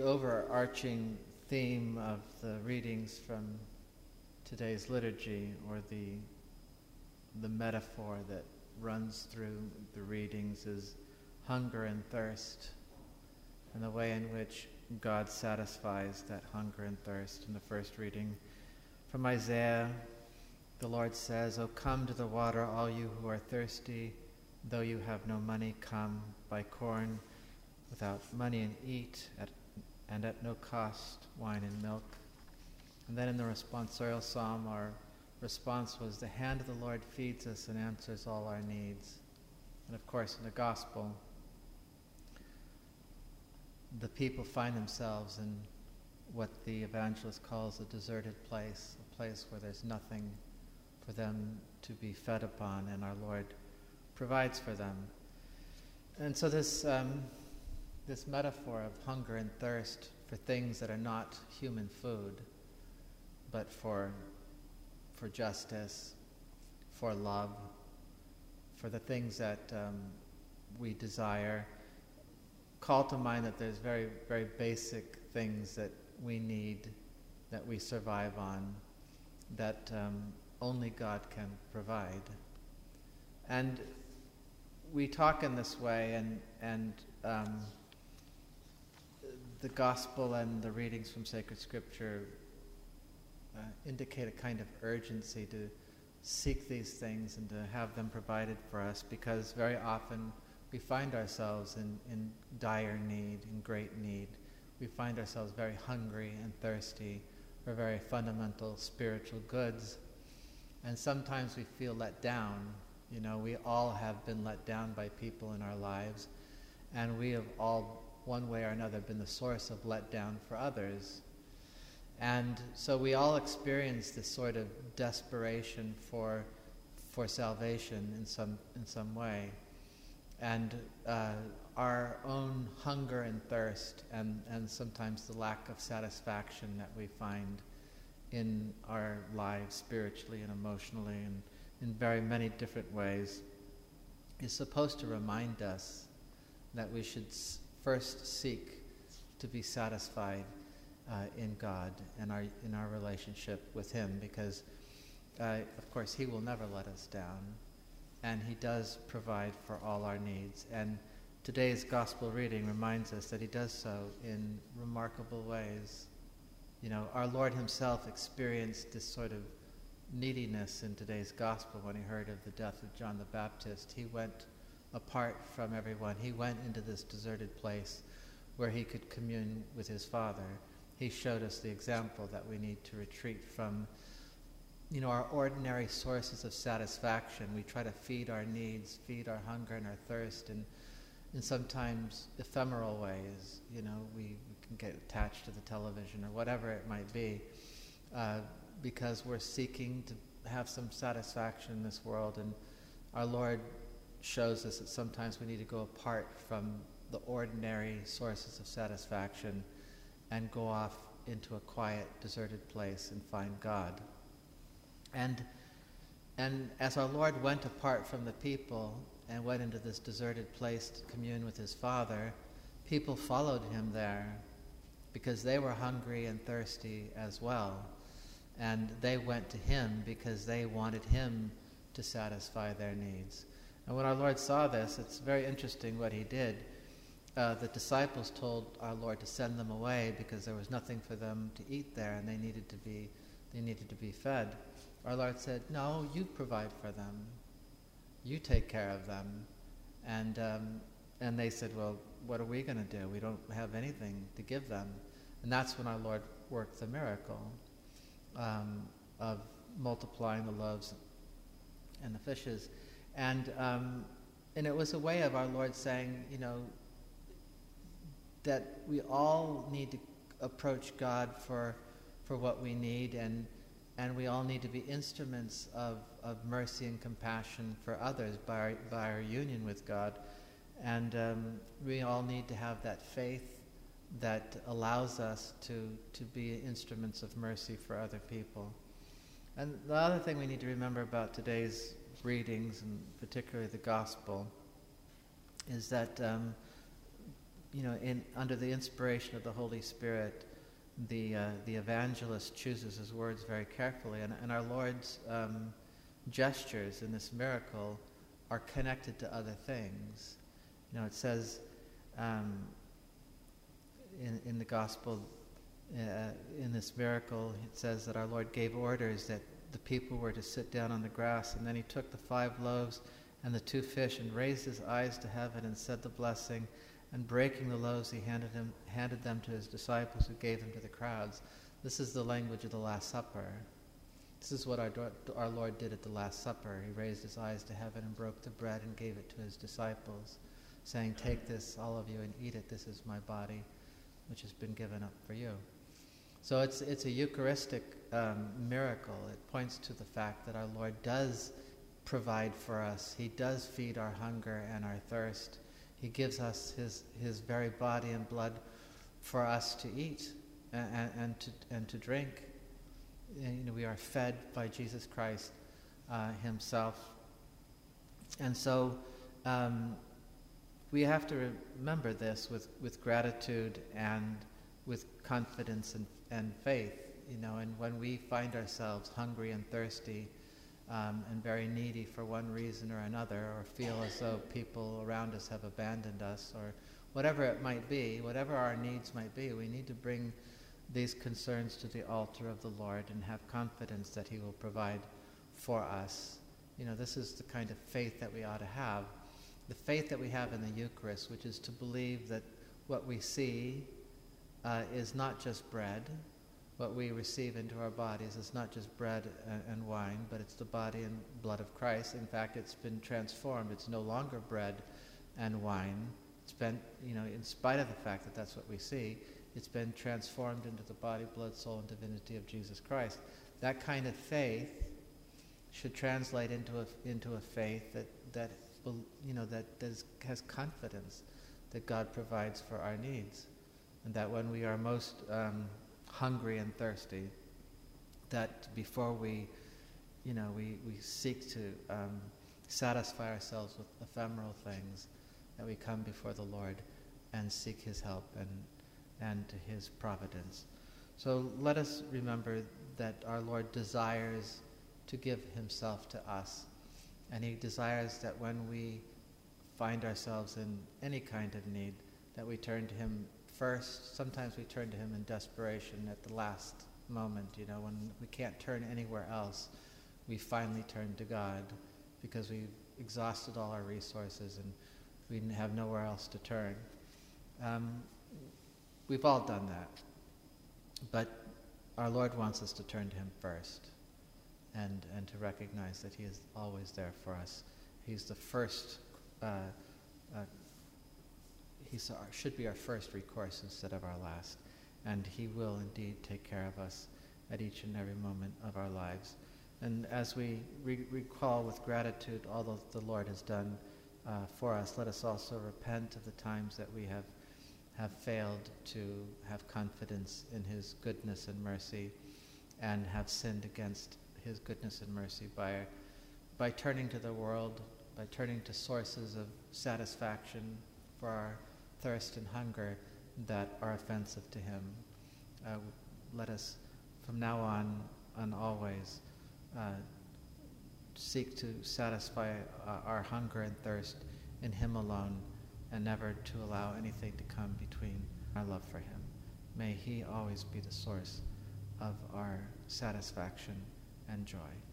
overarching theme of the readings from today's liturgy, or the metaphor that runs through the readings, is hunger and thirst, and the way in which God satisfies that hunger and thirst. In the first reading from Isaiah, the Lord says, "O come to the water, all you who are thirsty. Though you have no money, come, buy corn without money and eat, and at no cost wine and milk." And then in the responsorial psalm, our response was, "The hand of the Lord feeds us and answers all our needs." And of course, in the gospel, the people find themselves in what the evangelist calls a deserted place, a place where there's nothing for them to be fed upon, and our Lord provides for them. And so this metaphor of hunger and thirst for things that are not human food, but for justice, for love, for the things that we desire, call to mind that there's very, very basic things that we need, that we survive on, that only God can provide. And we talk in this way, and the gospel and the readings from sacred scripture indicate a kind of urgency to seek these things and to have them provided for us, because very often we find ourselves in dire need, in great need. We find ourselves very hungry and thirsty for very fundamental spiritual goods. And sometimes we feel let down. You know, we all have been let down by people in our lives, and we have all, one way or another, been the source of letdown for others. And so we all experience this sort of desperation for salvation in some way. And our own hunger and thirst, and sometimes the lack of satisfaction that we find in our lives spiritually and emotionally and in very many different ways, is supposed to remind us that we should first seek to be satisfied in God and in our relationship with Him, because of course He will never let us down, and He does provide for all our needs. And today's gospel reading reminds us that He does so in remarkable ways. You know, our Lord Himself experienced this sort of neediness in today's gospel when He heard of the death of John the Baptist. He went apart from everyone. He went into this deserted place where He could commune with His Father. He showed us the example that we need to retreat from, you know, our ordinary sources of satisfaction. We try to feed our needs, feed our hunger and our thirst in sometimes ephemeral ways. You know, we can get attached to the television or whatever it might be, because we're seeking to have some satisfaction in this world. And our Lord shows us that sometimes we need to go apart from the ordinary sources of satisfaction and go off into a quiet, deserted place and find God. And as our Lord went apart from the people and went into this deserted place to commune with His Father, people followed Him there because they were hungry and thirsty as well. And they went to Him because they wanted Him to satisfy their needs. And when our Lord saw this, it's very interesting what He did. The disciples told our Lord to send them away because there was nothing for them to eat there, and they needed to be fed. Our Lord said, "No, you provide for them. You take care of them." And they said, "Well, what are we going to do? We don't have anything to give them." And that's when our Lord worked the miracle of multiplying the loaves and the fishes. And it was a way of our Lord saying, you know, that we all need to approach God for what we need, and we all need to be instruments of mercy and compassion for others by our union with God. And we all need to have that faith that allows us to be instruments of mercy for other people. And the other thing we need to remember about today's readings, and particularly the Gospel, is that under the inspiration of the Holy Spirit, the evangelist chooses his words very carefully, and our Lord's gestures in this miracle are connected to other things. It says in the gospel, in this miracle, it says that our Lord gave orders that the people were to sit down on the grass, and then he took the 5 loaves and the 2 fish and raised his eyes to heaven and said the blessing, and breaking the loaves he handed them to his disciples, who gave them to the crowds. This is the language of the Last Supper. This is what our Lord did at the Last Supper. He raised his eyes to heaven and broke the bread and gave it to his disciples, saying, "Take this, all of you, and eat it. This is my body, which has been given up for you." So it's a Eucharistic miracle. It points to the fact that our Lord does provide for us. He does feed our hunger and our thirst. He gives us his very body and blood for us to eat and to drink. We are fed by Jesus Christ himself. And so we have to remember this with gratitude and with confidence and faith, and when we find ourselves hungry and thirsty and very needy for one reason or another, or feel as though people around us have abandoned us, or whatever it might be, whatever our needs might be, we need to bring these concerns to the altar of the Lord and have confidence that he will provide for us. This is the kind of faith that we ought to have. The faith that we have in the Eucharist, which is to believe that what we see is not just bread. What we receive into our bodies is not just bread and wine, but it's the body and blood of Christ. In fact, it's been transformed. It's no longer bread and wine. It's been, in spite of the fact that that's what we see, it's been transformed into the body, blood, soul, and divinity of Jesus Christ. That kind of faith should translate into a faith that has confidence that God provides for our needs, and that when we are most hungry and thirsty, that before we seek to satisfy ourselves with ephemeral things, that we come before the Lord and seek his help and to his providence. So let us remember that our Lord desires to give himself to us, and he desires that when we find ourselves in any kind of need, that we turn to him first. Sometimes we turn to him in desperation at the last moment, when we can't turn anywhere else. We finally turn to God because we've exhausted all our resources and we have nowhere else to turn. We've all done that. But our Lord wants us to turn to him first and to recognize that he is always there for us. He's the first, should be our first recourse instead of our last. And he will indeed take care of us at each and every moment of our lives. And as we recall with gratitude all that the Lord has done for us, let us also repent of the times that we have failed to have confidence in his goodness and mercy, and have sinned against his goodness and mercy by turning to the world, by turning to sources of satisfaction for our thirst and hunger that are offensive to him. Let us from now on and always seek to satisfy our hunger and thirst in him alone, and never to allow anything to come between our love for him. May he always be the source of our satisfaction and joy.